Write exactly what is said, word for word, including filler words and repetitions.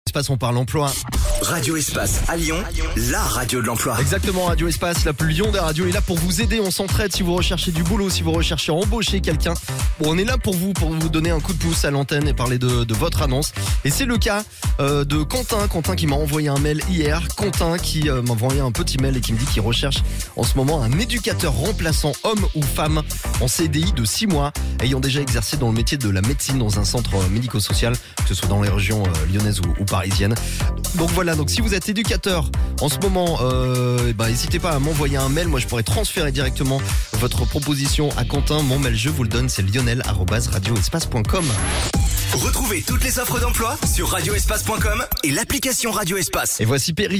Espace, on parle emploi. Radio Espace à Lyon, la radio de l'emploi. Exactement, Radio Espace, la plus Lyon des radios est là pour vous aider. On s'entraide si vous recherchez du boulot, si vous recherchez à embaucher quelqu'un. Bon, on est là pour vous, pour vous donner un coup de pouce à l'antenne et parler de, de votre annonce. Et c'est le cas euh, de Quentin. Quentin qui m'a envoyé un mail hier. Quentin qui euh, m'a envoyé un petit mail et qui me dit qu'il recherche en ce moment un éducateur remplaçant homme ou femme en C D I de six mois, ayant déjà exercé dans le métier de la médecine dans un centre médico-social, que ce soit dans les régions euh, lyonnaises ou, ou parisiennes. Donc voilà, donc si vous êtes éducateur en ce moment, euh, bah, n'hésitez pas à m'envoyer un mail. Moi je pourrais transférer directement votre proposition à Quentin. Mon mail, je vous le donne, c'est lionel arobase radioespace point com. Retrouvez toutes les offres d'emploi sur radio espace point com et l'application Radio Espace. Et voici Péri.